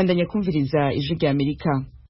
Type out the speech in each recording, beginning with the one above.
Bandanya kumviriza ijwi rya Amerika.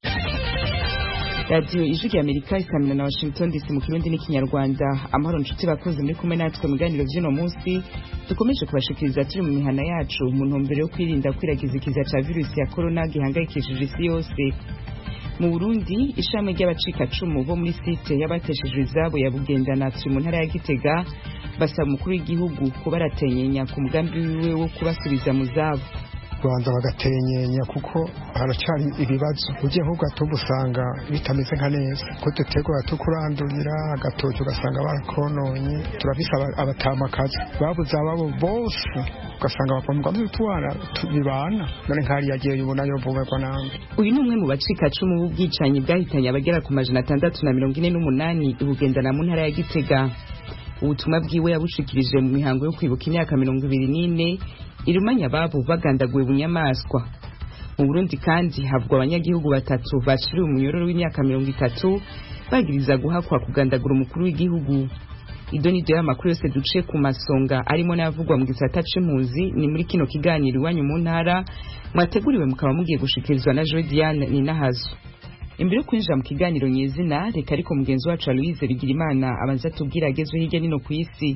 Radio ijwi rya Amerika isamina na Washington DC mu Kirundi n'ikinyarwanda. Amahoro nshuti bakoze muri kumwe natwe mu biganiro vy'ino munsi dukomeje kubashikiriza turi mu mihana yacu mu ntumbero yo kwirinda kwiragiza ikiza ca virusi ya corona gihangayikishije isi yose. Mu Burundi ishami ry'abacikacumu bo muri site y'abateshejwe izabo ya Bugendana mu ntara ya Gitega basaba umukuru w'igihugu kubaratenyenya ku mugambi wiwe wo kubasubiza mu zabo. Rwanda bagatenyenya kuko haracari ibibazo uje ahubwo atubusanga bitameze nka neza ko dutegura tukurandurira agatoto ugasanga barakononye turabisaba abatamakazi babuze ababo bose ugasanga bakomwa n'utwara bibana none nkari yagiye yubona yo vuga namwe. Uyu ni umwe mu bacikacumu b'ubwicanyi bwahitanye abagera ku majana 648 ibugendana mu ntara ya Gitega. Ubutumwa bwiwe yabushikirije mu mihango yo kwibuka imyaka 24 irumanya babo bagandaguwe bunyamaswa. Mu Burundi kandi havugwa abanyagihugu batatu baciriwe umunyororo w'imyaka 30 bagiriza guhakwa kugandagura umukuru w'igihugu. Idonido y'amakuru yose duce ku masonga arimo n'avugwa mu gisata c'impunzi ni muri kino kiganiro iwanyu mu ntara mwateguriwe mukaba mugiye gushikirizwa na Jodiane Ninahazo. Imbere yo kwinjira mu kiganiro nyezina reka ariko mugenzi wacu Aloise Bigirimana abanza tubwira agezwe hirya nino ku isi.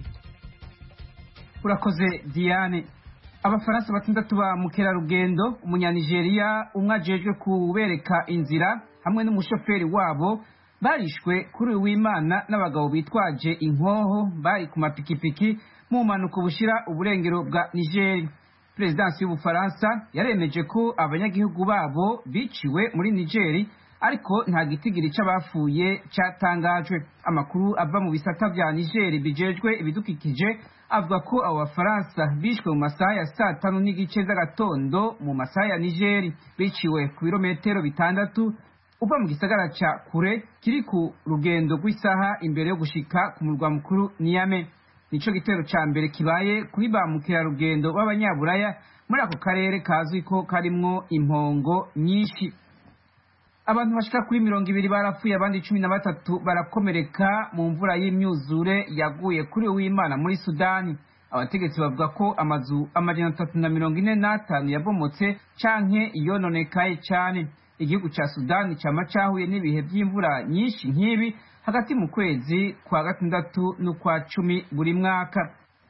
Urakoze Diane. Abafaransa batandatu ba mukerarugendo umunyanigeriya umwe ajejwe kubereka inzira hamwe n'umushoferi wabo barishwe kuri w'Imana n'abagabo bitwaje inkoho bari ku mapikipiki mu mpanuka bushira uburengero bwa Niger. Presidence y'Ubufaransa yaremeje ko abanyagihugu babo biciwe muri Niger ariko nta gitigiri c'abafuye catangajwe. Amakuru ava mu bisata vya Niger bijejwe ibidukikije avuga ko abo Bafaransa bishwe mu masaha ya 5:30 z'agatondo mu masaha ya Niger, biciwe ku birometero 6 uva mu gisagara ca Kure kiri ku rugendo rw'isaha imbere yo gushika ku murwa mukuru Niamey. Nico gitero ca mbere kibaye kuri ba mukerarugendo b'abanyaburaya muri ako karere kazwi ko karimwo impongo nyinshi. Abantu bashika kuri 200 barapfuye abandi 13 barakomereka mu mvura y'imyuzure yaguye kuri w'Imana muri Sudani. Abategetsi bavuga ko amazu amajana 345 yabomotse canke iyononekaye cyane. Igihugu ca Sudani cama cahuye n'ibihe by'imvura nyinshi nk'ibi hagati mu kwezi kwa 6 n'ukwa 10 buri mwaka.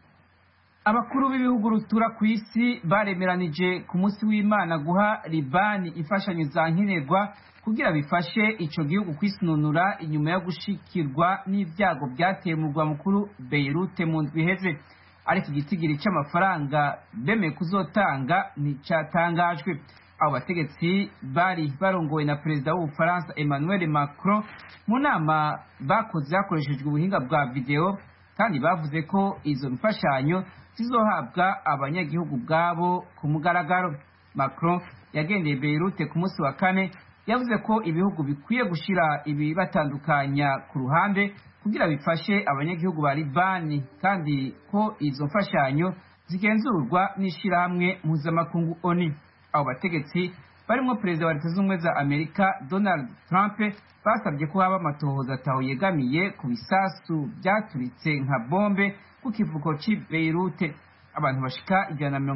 Abakuru b'ibihugu rutura ku isi baremeranije ku munsi w'Imana guha Libani imfashanyo za nkenerwa kugira bifashe ico gihugu kwisununura inyuma yo gushikirwa n'ivyago byateye mu rwa mukuru Beirut mu ndwi iheze. Ariko igitigiri c'amafaranga bemeye kuzotanga nticatangajwe. Abo bategetsi bari barongowe na perezida w'Ubufaransa Emmanuel Macron mu nama bakoze hakoreshejwe ubuhinga bwa video, kandi bavuze ko izo mfashanyo zizohabwa abanyagihugu bwabo ku mugaragaro. Macron yagendeye Beirut ku munsi wa kane, yavuze ko ibihugu bikwiye gushira ibi batandukanya ku ruhande kugira bifashe abanyagihugu ba Libani, kandi ko izo mfashanyo zigenzurwa n'ishirahamwe mpuzamakungu ONU. Abo bategetsi barimo perezida wa Leta Zunze Ubumwe za Amerika Donald Trump basabye ko haba amatohoza ataho yegamiye ku bisasu byaturitse nka bombe ku kivuko ci Beirut. Abantu bashika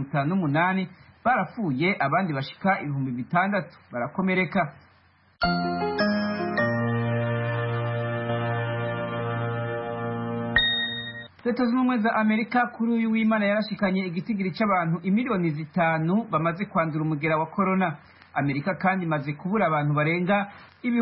158 barapfuye abandi bashika 6,000 barakomereka. Leta Zunze Ubumwe za Amerika kuri uyu w'Imana yarashikanye igitigiri c'abantu imiliyoni 5 bamaze kwandura umugera wa corona. Amerika kandi imaze kubura abantu barenga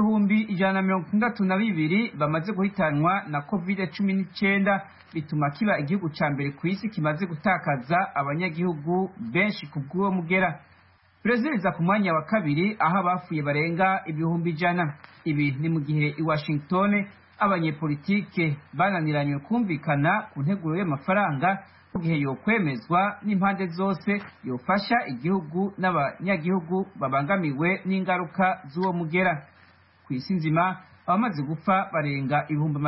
162 bamaze guhitanwa na COVID-19, bituma kiba igihugu ca mbere ku isi kimaze gutakaza abanyagihugu benshi kubw'uwo mugera. Brazil iza ku mwanya wa kabiri aho abafuye barenga 100,000. Ibi ni mu gihe i Washington abanyepolitike bananiranywe kumvikana ku nteguro y'amafaranga mu gihe yokwemezwa n'impande zose yofasha igihugu n'abanyagihugu babangamiwe n'ingaruka z'uwo mugera. Ku isi nzima abamaze gupfa barenga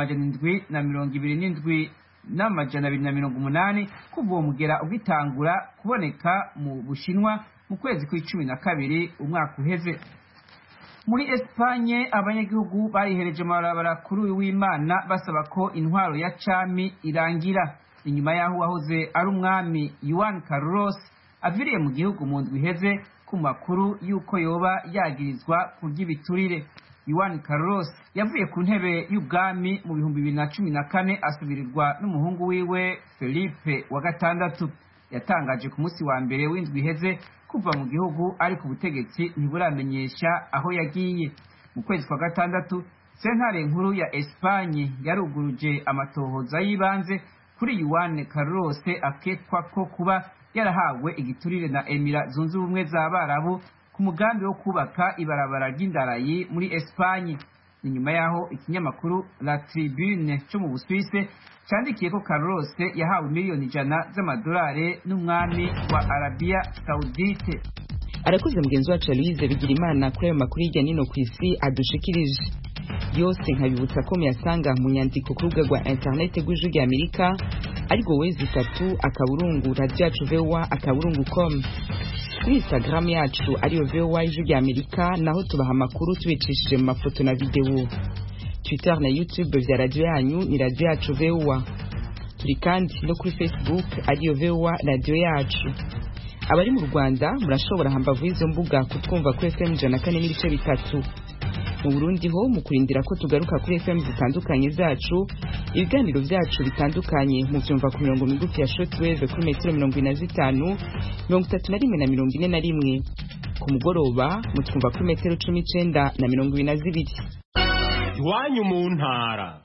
727,280 kuva uwo mugera ugitangura kuboneka mu Bushinwa mu kwezi kwa12 umwaka uheze. Muri Espanye abanyagihugu barihereje amabarabara kuri uyu w'Imana basaba ko intwaro ya cami irangira. Inyuma yaho wahoze ari umwami Juan Carlos aviriye mu gihugu mu ndwi iheze ku makuru y'uko yoba yagirizwa kurya ibiturire. Juan Carlos yavuye ku ntebe y'ubwami mu 2014 asubirirwa n'umuhungu wiwe Felipe wa gatandatu. Yatangaje ku munsi wa mbere w'indwi iheze kuva mu gihugu ariko ubutegetsi ntiburamenyesha aho yagiye. Mu kwezi kwa gatandatu sentare nkuru ya Espanye yaruguruje amatohoza y'ibanze kuri Juan Carlos akekwa ko kuba yarahawe igiturire na Emira Zunze Ubumwe z'Abarabu ku mugambi wo kubaka ibarabara ry'indarayi muri Espanye. Ni nyuma yaho ikinyamakuru La Tribune cyo mu Busuwise candikiye ko Carlos yahawe miliyoni 100 z'amadolari n'umwami wa Arabia Saudite. Arakuze mugenzi wacu Louise Bigirimana kuri ayo makuru hirya nino ku isi adushikirije. Yose nkabibutsa ko muyasanga mu nyandiko ku rubuga rwa internet rw'Ijwi rya Amerika ariko wezi 3 akaburungu radio yacu VOA.com. Kuri Instagram yacu ariyo VOA Ijwi rya Amerika, naho tubaha amakuru tubicishije mu mafoto na video. Twitter na YouTube vya radio yanyu ni radio yacu VOA. Turi kandi no kuri Facebook ariyo VOA radio yacu. Abari mu Rwanda murashobora hambavu izo mbuga kutwumva kuri FM 104.3. Mu Burundi ho mu kurindira ko tugaruka kuri FM zitandukanye zacu, ibiganiro byacu bitandukanye mu byumva ku mirongo migufi ya shortwave kuri metero 45, 31 na 41. Ku mugoroba mutwumva kuri metero 19 na 22. Iwanyu mu ntara.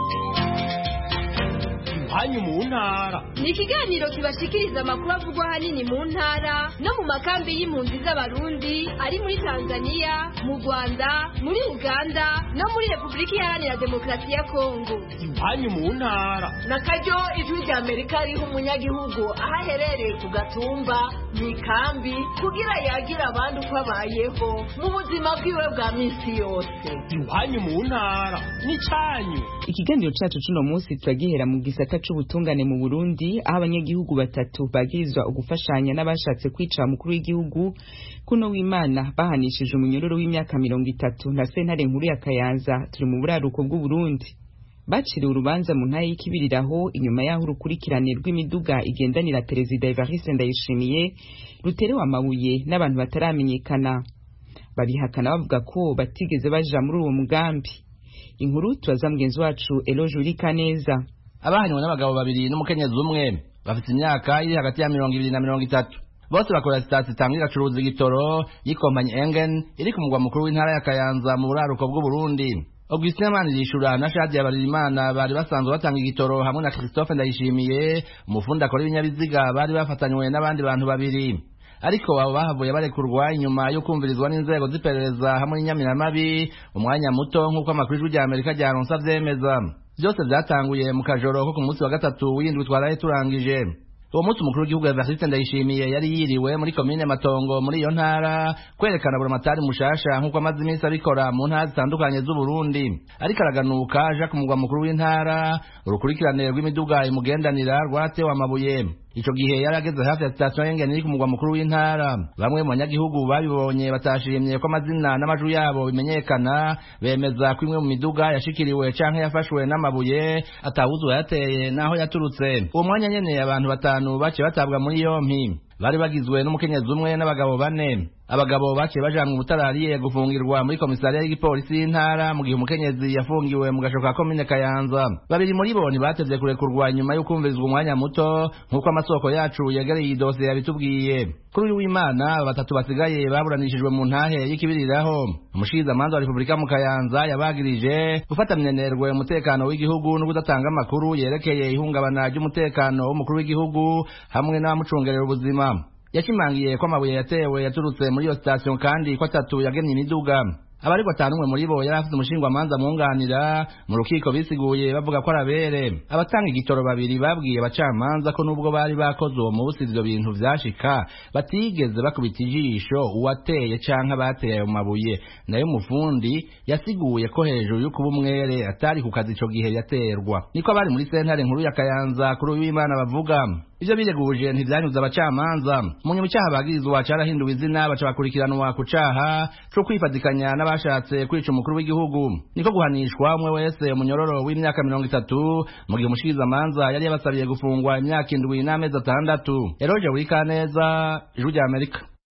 Iwanyu mu ntara ni ikiganiro kibashikiriza amakuru avugwa hanini mu ntara no mu makambi y'impunzi z'abarundi ari muri Tanzania, mu Rwanda, muri Uganda no muri Republika Iharanira Demokarasi ya Kongo. Iwanyu mu ntara na karyo Ijwi rya Amerika riho umunyagihugu aho aherereye ku gatumba mu ikambi kugira yagira abandi uko abayeho mu buzima bwiwe bwa minsi yose. Iwanyu mu ntara ni cyanyu. Ikiganiro cyacu cuno munsi turagihera mu gisata c'ubutungane mu Burundi, aho abanyagihugu batatu bagirizwa ugufashanya n'abashatse kwica mukuru w'igihugu kuno w'Imana bahanishije umunyororo w'imyaka 30 na sentare nkuru ya Kayanza turi mu buraruko bw'u Burundi. Baciriwe urubanza mu ntaye y'ikibiriraho inyuma yaho urukurikirane rw'imiduga igendanira Perezida Evariste Ndayishimiye ruterewe amabuye n'abantu bataramenyekana. Babihakana bavuga ko batigeze baja muri uwo mugambi. Inkuru tubaza mugenzi wacu Eloge Urikaneza. Abahanywe n'abagabo babiri n'umukenyezi umwe bafite imyaka iri hagati ya 20 na 30. Bose bakora sitasi itangira curuza igitoro yikompanyi Engen iri ku mugwa mukuru w'intara ya Kayanza mu buraruko bw'u Burundi. Augustin Manirishura na Shadia Barimana bari basanzwe batanga igitoro hamwe na Christophe Ndayishimiye, umufundi akora ibinyabiziga bari bafatanywe n'abandi bantu babiri. Ariko abo bahavuye barekurwa inyuma yo kumvirizwa n'inzego z'iperereza hamwe n'inyamiramabi umwanya muto nk'uko amakuru y'Ijwi rya Amerika ryaronsa vyemeza. Byose byatanguye mu kajoro ko ku munsi wa gatatu w'indwi twaraye turangije. Uwo munsi umukuru w'igihugu Evariste Ndayishimiye yari yiriwe muri komine Matongo muri iyo ntara kwerekana buramatari mushasha nk'uko amaze iminsi abikora mu ntara zitandukanye z'u Burundi. Ariko araganuka aja ku mugwa mukuru w'intara, urukurikirane rw'imiduga imugendanira rwatewe amabuye. Ico gihe yarageze hafi ya station y'Engen iri ku mugwa mukuru w'intara. Bamwe mu banyagihugu babibonye batashimye ko amazina n'amaju yabo bimenyekana, bemeza ko imwe mu miduga yashikiriwe canke yafashwe n'amabuye atawuzu yateye naho yaturutse. Uwo mwanya nyene abantu batanu baciye batabwa muri yompi, bari bagizwe n'umukenyezi umwe n'abagabo 4. Abagabo baciye bajanwa ubutarariye gufungirwa muri komisariya y'igipolisi y'intara mu gihe umukenyezi yafungiwe mu gashoka ka komine Kayanza. Babiri muri bo ntibatevye kurekurwa nyuma yo kumvirizwa umwanya muto nk'uko amasoko yacu yegereye iyi dosiye yabitubwiye. Kuri uyu w'Imana batatu basigaye baburanishijwe mu ntahe y'ikibiriraho. Umushikizamanza wa Republika mu Kayanza yabagirije gufata minenerwe umutekano w'igihugu no kudatanga amakuru yerekeye ihungabana ry'umutekano w'umukuru w'igihugu hamwe n'abamucungerera ubuzima. Yashimangiye ko amabuye yatewe yaturutse muri iyo station kandi ko atatu yagemye imiduga. Abariko atanumwe muri bo yari afite umushingwamanza munganira mu rukiko bisiguye bavuga ko arabere. Abatanga igitoro babiri babwiye abacamanza ko nubwo bari bakoze uwo munsi ivyo bintu vyashika batigeze bakubita ijisho uwateye canke bateye ayo mabuye. Nayo mufundi yasiguye ko hejuru yo kuba umwere atari ku kazi ico gihe yaterwa. Niko abari muri sentare nkuru ya Kayanza kuri uw'Imana bavuga. Ivyo bireguje ntivyanyuze abacamanza. Mu cyaha bagirizwa carahinduwe izina baca bakurikiranwa ku caha cyo kwifatikanya n'abashatse kwica umukuru w'igihugu. Niko guhanishwa umwe wese umunyororo w'imyaka 30 mu gihe umushikizamanza yari yabasabiye gufungwa imyaka 7 n'amezi 6. Eroje Urikaneza, Ijwi rya Amerika.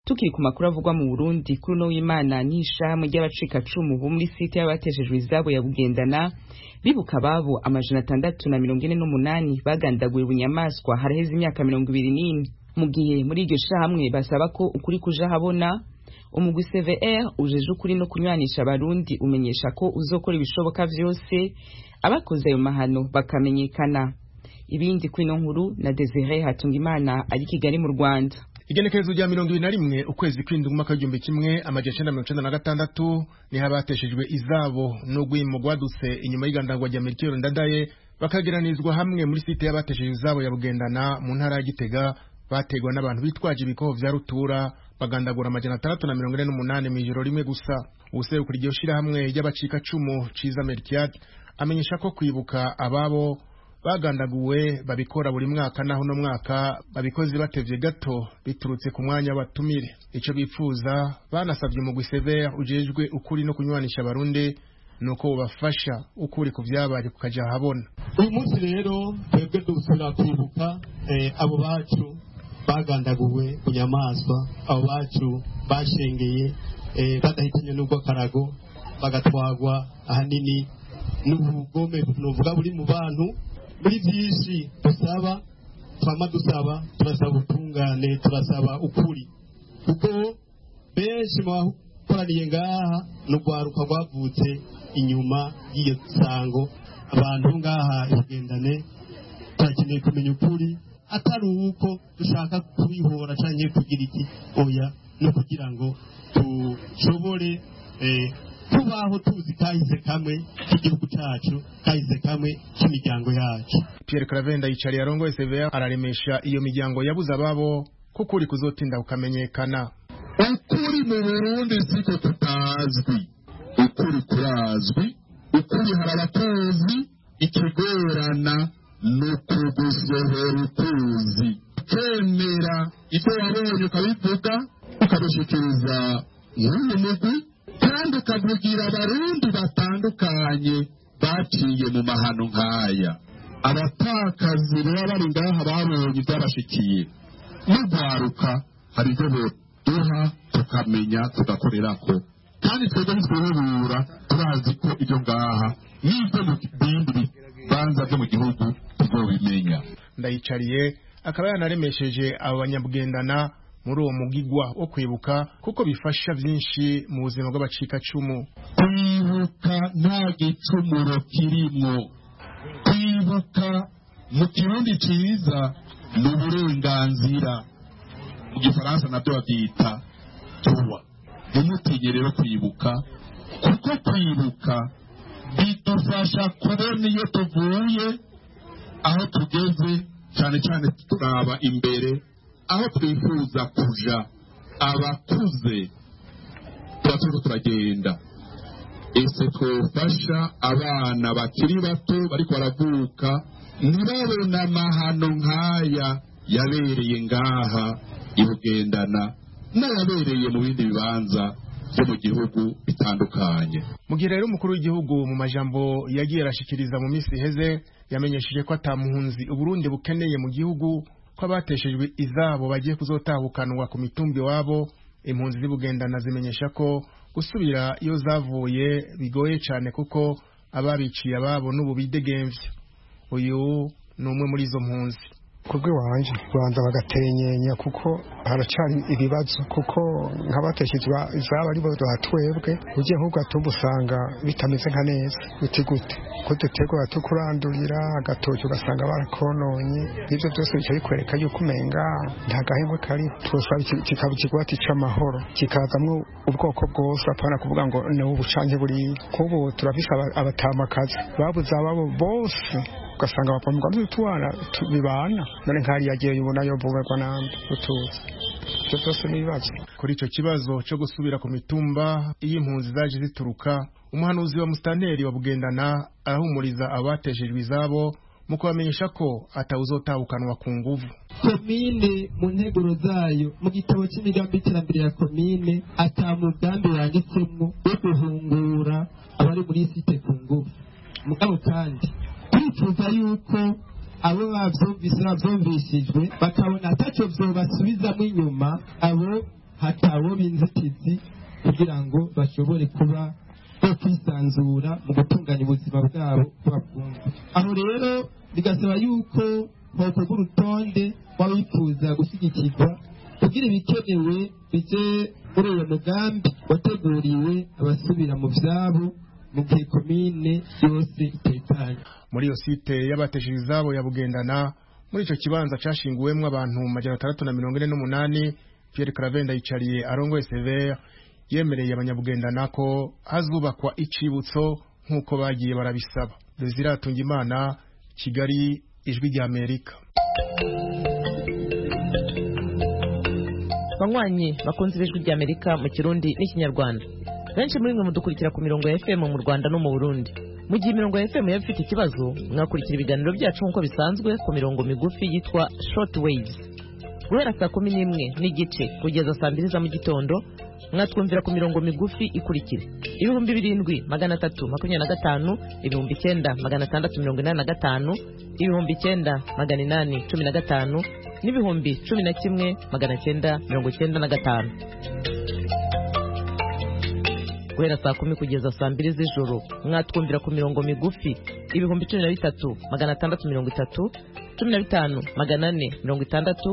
tukiri ku makuru avugwa mu Burundi kuri no w'Imana n'ishamwe ry'abacikacumu bo muri site y'abateshejwe izabo ya Bugendana bibuka babo amajana 648 bagandaguye bunyamaswa haraheze imyaka 24 mu gihe muri iryo shamwe basaba ko ukuri kuja habona umugwi CVR ujeje ukuri no kunywanisha abarundi umenyesha ko uzokora ibishoboka vyose abakoze ayo mahano bakamenyekana. Ibindi kwino nkuru na Desire Hatungimana ari Kigali mu Rwanda. Igenekerezo rya 21 ukwezi kw'indwi umwaka w'igihumbi kimwe amajana 1996 ni habateshejwe izabo no gwimo gwadutse inyuma y'igandagwa rya Melchior Ndadaye bakageranizwa hamwe muri site y'abateshejwe izabo ya Bugendana mu ntara ya Gitega bategwa n'abantu bitwaje ibikoho vya rutura bagandagura amajana 648 mw'ijoro rimwe gusa. Ubuserukira iryo shira hamwe y'abacika cumu ciza Melchior amenyesha ko kwibuka ababo bagandaguwe babikora buri mwaka naho no mwaka babikoze batevye gato biturutse ku mwanya batumire. Ico bipfuza banasabye mu Gwisevere ujejwe ukuri no kunywanisha abarundi nuko bafasha ukuri ku vyabaye kukaja habona. Uyu munsi rero twebwe dusubira kwibuka abo bacu bagandaguwe ku nyamaswa, abo bacu bashengeye badahitanye n'ubwo karago bagatwagwa ahanini n'ubugome nuvuga buri mu bantu. Muri byinshi dusaba turasaba ubutungane, turasaba ukuri kuko benshi mu bakoraniye ngaha n'urwaruka rwavutse inyuma y'iyo sango. Abantu ngaha Bugendane turakeneye kumenya ukuri atari uko dushaka kubihora canke kugira iki oya, no kugira ngo tushobore tubaho tuzi kahise kamwe k'igihugu cacu, kahise kamwe cy'imiryango yacu. Pierre Cravenda yicari yarongoye CVR araremesha iyo miryango yabuze ababo kuko uri kuzotinda ukamenyekana. Ukuri mu Burundi siko tutazwi, ukuri kurazwi, ukuri harabatuzi, ikigorana nukugusohora ukuzi. Kemera ivyo wabonye ukabivuga ukabishikiriza y'uyu mugwi kandi ukavugira abarundi batandukanye baciye mu mahano nk'aya. Abatakazi baba bari ngaha babonye ibyabashikiye n'urwaruka hari ibyo duha tukamenya tugakorerako, kandi twebwe ntitwihebura turazi ko ibyo ngaha n'ibyo mu bindi bibanza byo mu gihugu tuzobimenya. Ndayicariye akaba yanaremesheje abo banyabugendana muri uwo mugigwa wo kwibuka kuko bifasha byinshi mu buzima bw'abacikacumu. Kwibuka nta gicumuro kirimwo, kwibuka mu kirundi ciza ni uburenganzira, mu gifaransa nabyo babyita droit. Ntimutinye rero kwibuka kuko kwibuka bidufasha kubona iyo tuvuye aho tugeze, cyane cyane turaba imbere aho twifuza kuja. Abakuze turatuza turagenda, ese twofasha abana bakiri bato bariko baravuka ntibabona amahano nk'aya yabereye ngaha Bugendana n'ayabereye mu bindi bibanza byo mu gihugu bitandukanye. Mu gihe rero umukuru w'igihugu mu majambo yagiye arashikiriza mu minsi iheze yamenyesheje ko atamuhunzi Uburundi bukeneye mu gihugu, ko abateshejwe izabo bagiye kuzotahukanwa ku mitumbi wabo. Impunzi z'Ibugendana zimenyesha ko gusubira iyo zavuye bigoye cyane kuko ababiciye ababo n'ubu bidegemvye. Uyu ni umwe muri izo mpunzi. Kubwe wanje banza bagatenyenya kuko haracari ibibazo, kuko nk'abateshejwe izaba ari bo twebwe ugiye nk'ugatumba usanga bitameze nka neza. Bitigute ko dutegwa tukurandurira agatoki ugasanga barakononye, ibyo byose bica bikwereka yuko umenga nta gahembwe kari. Twosaba kikaba ikigwati c'amahoro kikazamwo ubwoko bwose, apana kuvuga ngo ni ubucanke buri kubo. Turafise abatamakazi babuze ababo bose ugasanga bapamugwa n'utwana bibana, none nkari yagiye ubona yo vuberwa nambe utuzi. Cyo byose nibazo kuri ico kibazo cyo gusubira ku mitumba iyo impunzi zaje zituruka. Umuhanuzi wa Mustanteri wa Bugendana arahumuriza abateshejwe izabo mu kubamenyesha ko atawuzotahukanwa ku nguvu. Komine mu nteguro zayo mu gitabo cy'imigambi y'iterambere ya komine atamugambi yanditsemo wo guhungura abari muri site ku nguvu. Mugabo kandi twifuza yuko abo bavyumvishijwe bakabona atacyo vyobasubizamo inyuma, abo hatawe inzitizi kugira ngo bashobore kuba yo kwisanzura mu gutunganya ubuzima bwabo bw'abafungwa. Aho rero bigasaba yuko hokorwa urutonde w'abifuza gushyigikirwa kugira ibikenewe bice muri uwo mugambi wateguriwe abasubira mu vyabo mu gihe komine yose itekanye. Muri iyo site y'abatesheje izabo ya Bugendana, muri ico kibanza cashinguwemwo abantu 648, Pierre Karavenda yicariye arongoye Sever yemereye abanyabugendana ko hazubakwa icibutso nk'uko bagiye barabisaba. Desire Tungimana, Kigali, Ijwi rya Amerika. Banywanyi bakunze Ijwi rya Amerika mu Kirundi n'Ikinyarwanda. Benshi muri mwe mudukurikira ku mirongo ya FM mu Rwanda no mu Burundi. Mu gihe mirongo ya FM yafite ikibazo, mwakurikira ibiganiro byacu nk'uko bisanzwe ku mirongo migufi yitwa short waves. Guhera saa 11:30 kugeza saa 2 za mu gitondo, mwatwumvira ku mirongo migufi ikurikira: 2325, 9685, 9815, 11995. Guhera saa 10 kugeza saa 2 z'ijoro, mwatwumvira ku mirongo migufi 13630, 15460,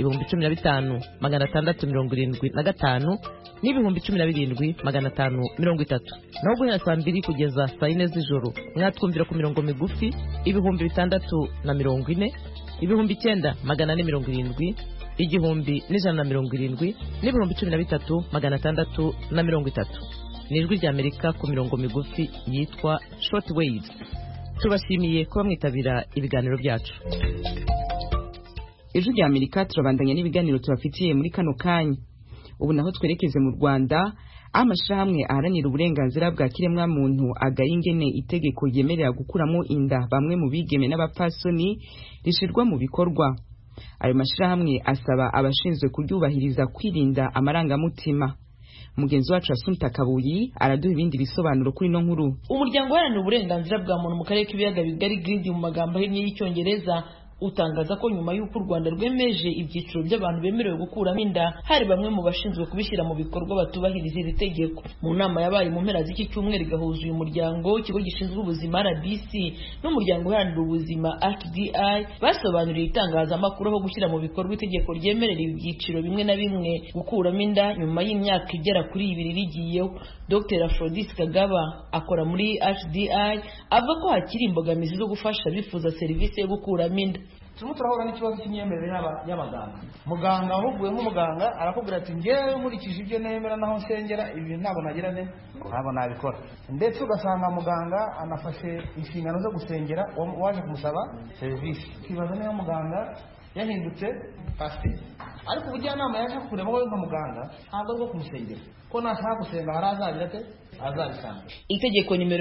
15675, 17530. Naho guhera saa 2 kugeza saa 4 z'ijoro, mwatwumvira ku mirongo migufi 640, 9470, 1170, 13630. Ni Ijwi rya Amerika ku mirongo migufi yitwa short waves. Tubashimiye kuba mwitabira ibiganiro byacu. Ijwi rya Amerika turabandanya n'ibiganiro tubafitiye muri kano kanya. Ubu naho twerekeze mu Rwanda, amashirahamwe aharanira uburenganzira bwa kiremwa muntu agayingene itegeko yemerera gukuramo inda bamwe mu bigeme n'abapfasoni rishirwa mu bikorwa. Ayo mashirahamwe asaba abashinzwe kuryubahiriza kwirinda amarangamutima. Mugenzi wacu Asumta Kabuyi araduha ibindi bisobanuro kuri no nkuru. Umuryango uharanira uburenganzira bwa muntu mu karere k'ibiyaga bigari GRID mu magambo ahinnye y'Icyongereza utangaza ko nyuma y'uko u Rwanda rwemeje ibyiciro by'abantu bemerewe gukuramo inda, hari bamwe mu bashinzwe kubishyira mu bikorwa batubahiriza iri tegeko. Mu nama yabaye mu mpera z'iki cyumweru igahuza uyu muryango, ikigo gishinzwe ubuzima RBC n'umuryango uharanira ubuzima HDI, basobanuriye itangazamakuru aho gushyira mu bikorwa itegeko ryemerera ibyiciro bimwe na bimwe gukuramo inda nyuma y'imyaka igera kuri 2 rigiyeho. Dr. Aphrodis Kagaba akora muri HDI avuga ko hakiri imbogamizi zo gufasha bifuza serivisi yo gukuramo inda. Turimo turahura n'ikibazo cy'imyemerere y'abaganga. Muganga ahuguye nk'umuganga arakubwira ati ngewe nkurikije ibyo nemera naho nsengera ibi ntabwo nagira ne ntabwo nabikora. Ndetse ugasanga muganga anafashe inshingano zo gusengera waje kumusaba serivisi. Kibazo niyo muganga yahindutse pasiteri, ariko ubujyanama yaje kureba wowe nka muganga ntabwo ari bwo kumusengera ko nashaka gusenga hari azagira ate azabisanga. Itegeko nimero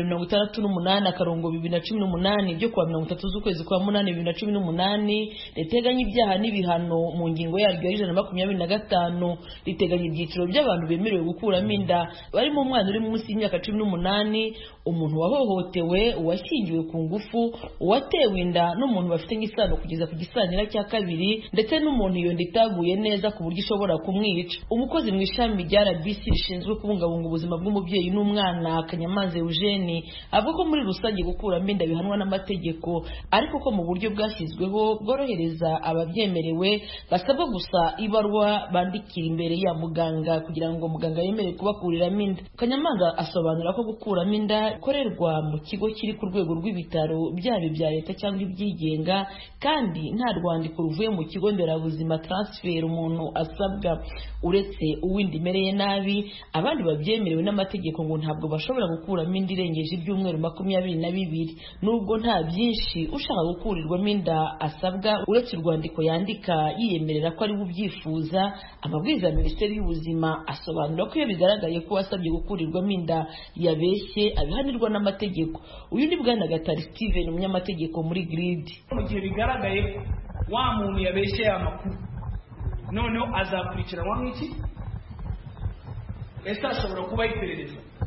68/2018 ryo kuwa 30 z'ukwezi kwa 8/2018 riteganya ibyaha n'ibihano mu ngingo yaryo ya 125 riteganya ibyiciro by'abantu bemerewe gukuramo inda barimo umwana uri munsi y'imyaka 18, umuntu wahohotewe, uwashyingiwe ku ngufu, uwatewe inda n'umuntu bafite nk'isano kugeza ku gisanira cya kabiri, ndetse n'umuntu iyo nda itaguye neza ku buryo ishobora kumwica. Umukozi mu ishami rya RBC rishinzwe kubungabunga ubuzima bw'umubyeyi n'umwana Kanyamanza Eugene avuga ko muri rusange gukuramo inda bihanwa n'amategeko, ariko ko mu buryo bwashyizweho bworohereza ababyemerewe basabwa gusa ibarwa bandikira imbere ya muganga kugira ngo muganga yemere kubakuriramo inda. Kanyamanza asobanura ko gukuramo inda ikorerwa mu kigo kiri ku rwego rw'ibitaro byaba ibya leta cyangwa ibyigenga, kandi nta rwandiko ruvuye mu kigo nderabuzima transfer umuntu asabwa. Uretse uwindi mereye nabi, abandi babyemerewe n'amategeko ngo ntabwo bashobora gukuramo inda irengeje ibyumweru 22. Nubwo nta byinshi ushaka gukurirwamo inda asabwa uretse urwandiko yandika yiyemerera ko ari ubyifuza, amabwiriza ya Minisiteri y'Ubuzima asobanura ko iyo bigaragaye ko wasabye gukurirwamo inda yabeshye abihanirwa n'amategeko. Uyu ni Bwana Gatari Steven, umunyamategeko muri GRID. Mu gihe bigaragaye ko wa muntu yabeshye amakuru, noneho azakurikiranwa nk'iki? Ese ashobora kuba iperereza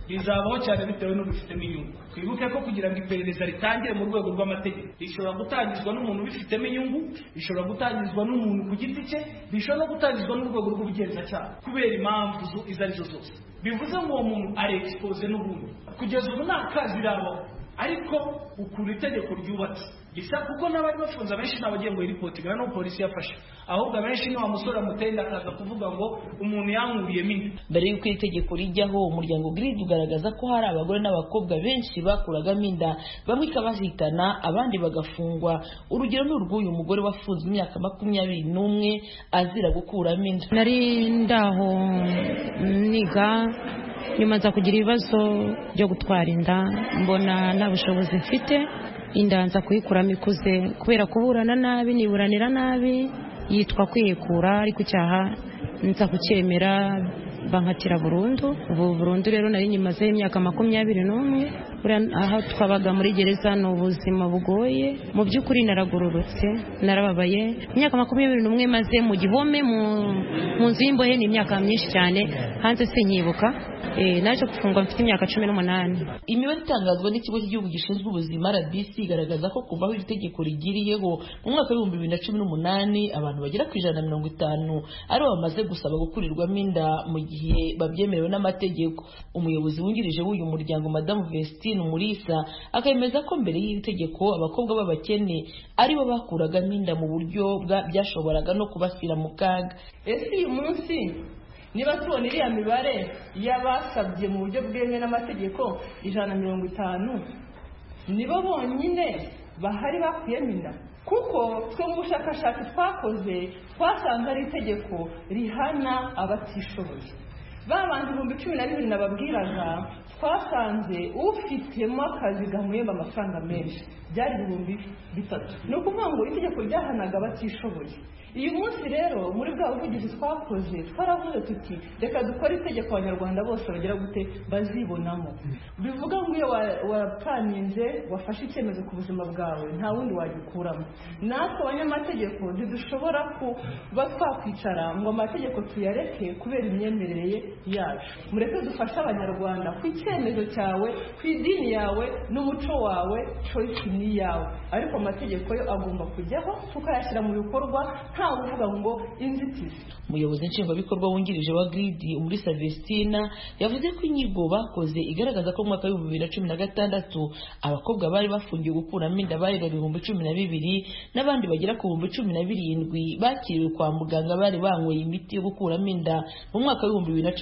rizabaho cyane bitewe n'ubifitemo inyungu. Twibuke ko kugira ngo iperereza ritangire mu rwego rw'amategeko rishobora gutangizwa n'umuntu ubifitemo inyungu, rishobora gutangizwa n'umuntu ku giti cye, rishobora no gutangizwa n'urwego rw'ubugenzacyaha kubera impamvu izo arizo zose. Bivuze ngo uwo muntu ari expose n'ubundi. Kugeza ubu nta kazi irabaho, ariko ukuntu itegeko ryubatse bisa kuko n'abari bafunze abenshi n'abagiye ngo iripotinga no polisi yafashe, ahubwo abenshi ni wa musore amutenda akaza kuvuga ngo umuntu yankuriyemo inda. Mbere y'uko iri tegeko rijyaho, umuryango GRID ugaragaza ko hari abagore n'abakobwa benshi bakuragamo inda, bamwe ikabahitana abandi bagafungwa. Urugero ni urw'uyu mugore wafunzwe imyaka 21 azira gukuramo inda. Nari ndaho niga nyuma nza kugira ibibazo byo gutwara inda, mbona nta bushobozi mfite, inda nza kuyikuramo ikuze kubera kuburana nabi, niburanira nabi, yitwa kwihekura, ariko icyaha nza kucyemera bankatira burundu. Ubu burundu rero nari nyimaze imyaka 21. Aha twabaga muri gereza ni ubuzima bugoye, mu by'ukuri naragororotse, narababaye. Imyaka 21 maze mu gihome mu nzu y'imbohe ni imyaka myinshi cyane, hanze sinyibuka. Naje gufungwa mfite imyaka 18. Imibare itangazwa n'ikigo cy'igihugu gishinzwe ubuzima RBC igaragaza ko kuva aho iri tegeko rigiriyeho mu mwaka wa 2018 abantu bagera ku 150 ari bamaze gusaba gukurirwamo inda mu gihe babyemerewe n'amategeko. Umuyobozi wungirije w'uyu muryango Madame Vestine Umulisa akemeza ko mbere y'iri tegeko abakobwa b'abakene ari bo bakuragamo inda mu buryo byashoboraga no kubasira mu kaga. Ese uyu munsi niba tubona iriya mibare y'abasabye mu buryo bwemewe n'amategeko 150, nibo bonyine bahari bakuyemo inda? Kuko twe mu bushakashatsi twakoze twasanze ari itegeko rihana abatishoboye. Babandi 12,000 nababwiraga twasanze ufitemo akazi gamuhemba amafaranga menshi byari 3,000. Ni ukuvuga ngo itegeko ryahanaga abatishoboye. Uyu munsi rero muri bwa buvugizi twakoze twaravuze tuti reka dukore itegeko abanyarwanda bose bagira gute bazibonamo. Bivuga ngo iyo waplaninze wafashe icyemezo ku buzima bwawe nta wundi wagikuramo. Natwe abanyamategeko ntidushobora kuba twakwicara ngo amategeko tuyareke kubera imyemerere yacu. Mureke dufashe abanyarwanda ku icyemezo cyawe, ku idini yawe n'umuco wawe, choice ni yawe, ariko amategeko yo agomba kujyaho tukayashyira mu bikorwa nta uvuga ngo inzitizi. Umuyobozi nshingwabikorwa wungirije wa GRID Umulisa Vestine yavuze ko inyigo bakoze igaragaza ko mu mwaka wa 2016 abakobwa bari bafungiye gukuramo inda bari 12,000 n'abandi bagera ku 17,000 bakiriwe kwa muganga bari banyweye imiti yo gukuramo inda mu mwaka wa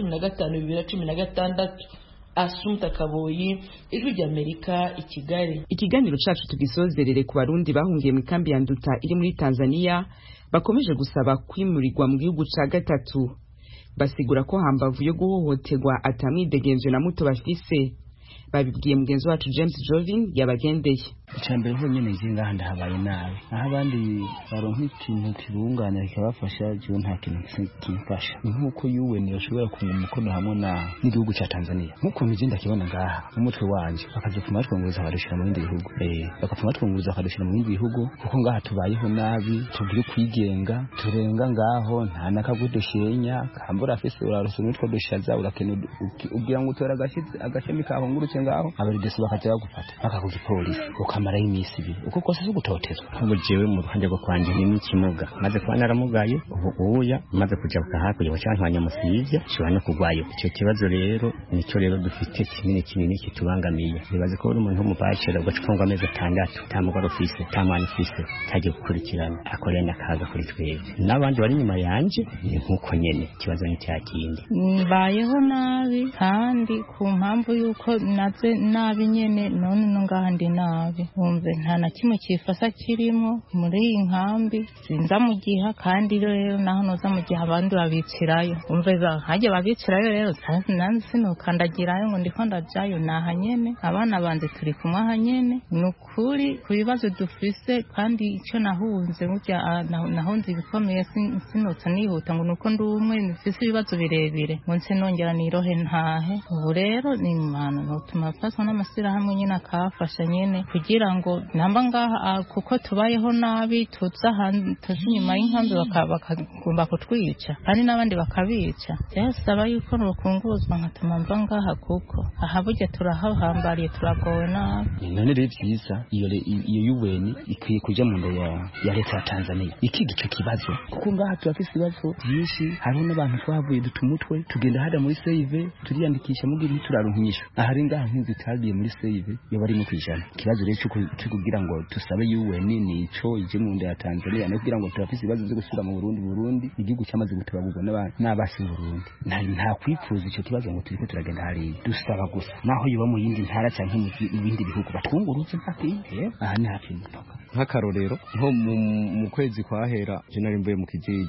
2015-2016. Asumta Kaboyi, Ijwi ry'Amerika, i Kigali. Ikiganiro cacu tugisozerere ku barundi bahungiye mu kambi ya Nduta iri muri Tanzania bakomeje gusaba kwimurirwa mu gihugu ca gatatu. Basigura ko hambavu yo guhohoterwa atamwidegenzo na muto bafise. Babibwiye mugenzi wacu James Jovin yabagendeye. Icambere ho nyene izinga ndahabaye nabi. Aho abandi baronka ikintu kibungana kibafasha je nta kintu kimfasha. Nkuko UN yoshobora kunga umukono hamwe n'igihugu ca Tanzania. Nkuko mizinda kibona ngaha umutwe wanje bakaje kumatwonguza badushira mu bindi bihugu. Bakapfuma twonguza badushira mu bindi bihugu kuko ngaha tubayeho nabi, tugire kwigenga, turenga ngaho nta nakagudushenya, kambura afise urarose n'utwo dushaza urakene ubwira ngo utora agashemi kaho ngurutse ngaho abaridesi bakaje bagufata bakakugipolisi ukamara imisi ibiri uko kose zugutotezwa. Ubu jewe mu ruhande rwo kwanje ni ikimuga maze kuba naramugaye ubu uya maze kujabuka hakurya bacantwanya musivya shobora no kugwayo. Icyo kibazo rero nicyo rero dufite kinini kitubangamiye. Nibaze ko uri umuntu w'umubacira ugacungwa amezi 6 tamugora office tamana office taje gukurikirana akorera akaga kuri twebwe n'abandi bari nyuma yanje ni nkuko nyene. Ikibazo ni cyakindi bayeho nabi kandi ku mpamvu yuko naze nabi nyene none no ngahandi nabi umve nta na kimwe kifasa kirimo muri iyi nkambi sinza mu giha kandi rero naho noza mu giha abandi babicirayo umve haje babicirayo rero nanze sinokandagirayo ngo ndiko ndajayo naha nyene abana banje turi kumwe aha nyene nukuri ku bibazo dufise kandi icyo nahunze burya nahunze ibikomeye sinotsa nihuta ngo nuko ndumwe nifise ibibazo birebire ngo nse nongera nirohe ntahe. Ubu rero ni imana notuma faswa n'amasira hamwe nyene akafasha nyene kugira kugira ngo namba ngaha kuko tubayeho nabi tuza inyuma y'inkambi bakagomba kutwica kandi n'abandi bakabica byasaba yuko nurukunguzwa nkatuma mva ngaha kuko aha burya turahahambariye turagowe nabi. None rero byiza iyo UN ikwiye kuja mu nda ya leta ya Tanzania ikiga ico kibazo kuko ngaha turafise ibibazo byinshi. Hariho n'abantu twavuye dutumutwe tugenda hada muri save turiyandikisha mugira ntiturarunkisha ahari ngaha nk'inzu itagiye muri save yo bari mu kwijana. Ikibazo rero cyo kugira ngo tusabe UN nico ije mu nda ya Tanzania no kugira ngo turafise ibibazo byo gusura mu Burundi igihugu cyamaze gutubagurwa n'abasi mu Burundi. Nta kwifuza ico kibazo ngo turiko turagenda hari dusaba gusa naho yoba mu yindi ntara canke mu bindi bihugu batwungurutse mpaka aha ni hafi y'umupaka. Nk'akarorero nko mu kwezi kwahera je nari mvuye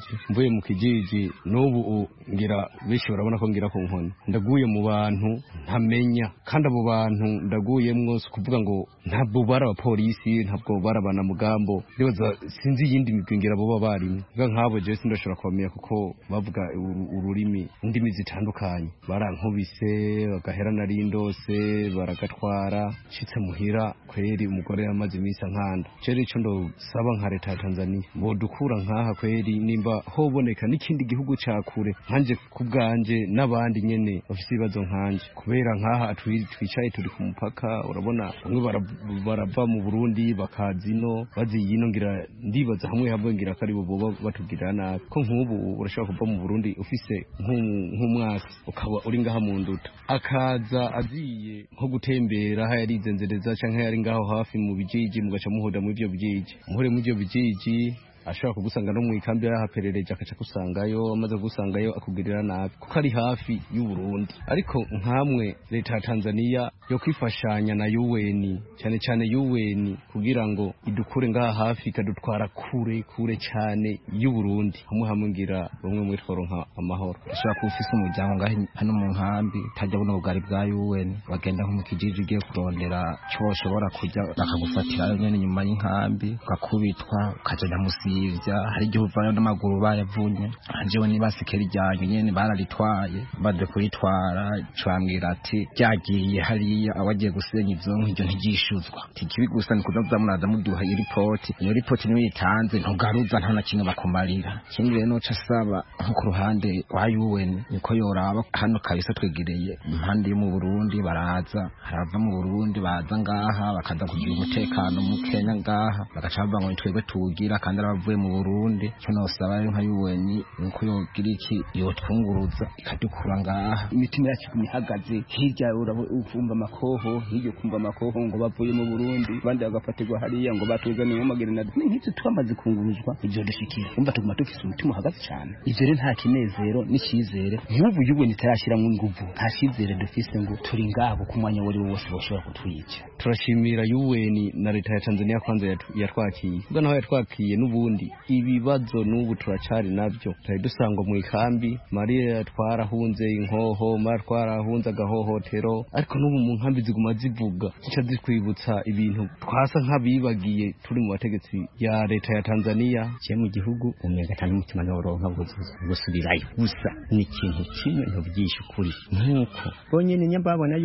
mu kijiji n'ubu ngira benshi barabona ko ngira ku nkoni ndaguye mu bantu ntamenya kandi abo bantu ndaguyemwo kuvuga ngo ntabwo bari abapolisi ntabwo bari abanamugambo ndibaza sinzi yindi migwi ngira bo barimo nk'abo je sindashobora kubamenya kuko bavuga ururimi indimi zitandukanye barankubise bagahera nari ndose baragatwara shitse muhira kweri umugore yamaze imisi nkanda cere ico ndosaba nka leta ya Tanzania bodukura nkaha kweri nimba hoboneka n'ikindi gihugu cakure nkanje kubwanje n'abandi nyene bafite ibibazo nkanje kubera nkaha twicaye turi ku mupaka urabona bamwe barava mu Burundi bakazino baziyino ngira ndibaza hamwe ngira kari bo batugirana nabi ko nk'ubu urashaka kuva mu Burundi ufise nk'umwasi ukaba uri ngaha mu nduta akaza aziye nko gutembera yarizenzereza canke yari ngaho hafi mu bijiji mugaca muhoda mu ivyo bijiji muhure mu ivyo bijiji ashobora kugusanga no mu ikambi yahaperereje akaca kusangayo amaze gusangayo akugirira nabi kuko ari hafi y'u Burundi. Ariko nkamwe leta ya Tanzania yo kwifashanya na UN cyane UN kugira ngo idukure ngaha hafi ikadutwara kure cyane y'u Burundi hamwe ngira bamwe muri tworonka amahoro. Ashobora kufisa umuryango ngaho hano mu nkambi tajya buno bugari bwa UN bagenda nko mu kijiji giye kurondera cyo bashobora kujya bakagufatira nyene nyuma y'inkambi ukakubitwa ukajya musi hari igihe uvana n'amaguru bayavunye jewe nibasikera ijyanyu nyene bararitwaye baje kuritwara cambwira ati byagiye hariya abagiye gusenya ivyo nk'ivyo ntigishuzwa tikibi gusa ni kudaza munaza muduha iyo report niyo yitanze ntugaruza nta na kimwe bakumarira kindi rero noca asaba nko ku ruhande rwa UN niko yoraba hano kabisa twegereye impande yo mu Burundi baraza harava mu Burundi baza ngaha bakaza kugira umutekano mu Kenya ngaha bagaca bava ngo twebwe tugira kandi aravuye mu Burundi cyo nosaba nka UN nuko yogira iki yotwunguruza ikadukura ngaha imitima yacu kumihagaze hirya urumva amakoho hirya kumva amakoho ngo bavuye mu Burundi bandi bagafatirwa hariya ngo batuzaniye mu magerena n'inkizi twamaze kunguruzwa ibyo dushikira umva tuguma dufise umutima uhagaze cyane ivyo rero nta kinezero n'ikizere nk'ubu UN itarashira mu nguvu nta kizere dufise ngo turi ngabo ku mwanya wari wose boshobora kutwica. Turashimira UN na leta ya Tanzania kwanza yatwakiye ubwo naho yatwakiye n'ubundi ibibazo n'ubu turacari navyo tari dusangwa mu ikambi Maria twarahunze inkoho twarahunze agahohotero ariko n'ubu mu nkambi ziguma zivuga zica zikwibutsa ibintu twasa nk'abibagiye turi mu bategetsi ya leta ya Tanzania cye mu gihugu umenya kandi umutima n'uronka gusubirayo gusa ni ikintu kimwe ntubyisha ukuri nkuko bonyene nyambabona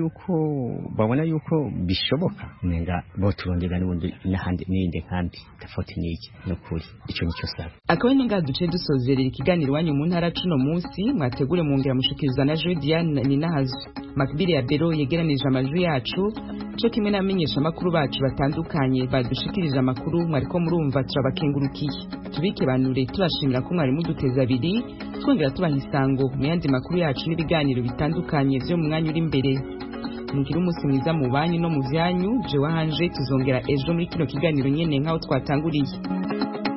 yuko bishoboka nenga bo turondera n'ubundi n'ahandi n'inde kandi tafoti niki no kuri ico nicyo saba akaba ninga duce dusozerera ikiganiro wanyu mu ntara cuno munsi mwategure mungera mushikiriza na Julian Ninahazo makbiri ya Bero yegeranije amajwi yacu cyo kimwe namenyesha makuru bacu batandukanye badushikirije amakuru mwariko murumva turabakengurukiye tubike banure tubashimira ko mwari muduteza abiri twongera tubaha isango mu yandi makuru yacu n'ibiganiro bitandukanye byo mu mwanya uri imbere mugira umunsi mwiza mu banyu no mu byanyu je wahanje tuzongera ejo muri kino kiganiro nyene nkaho twatanguriye.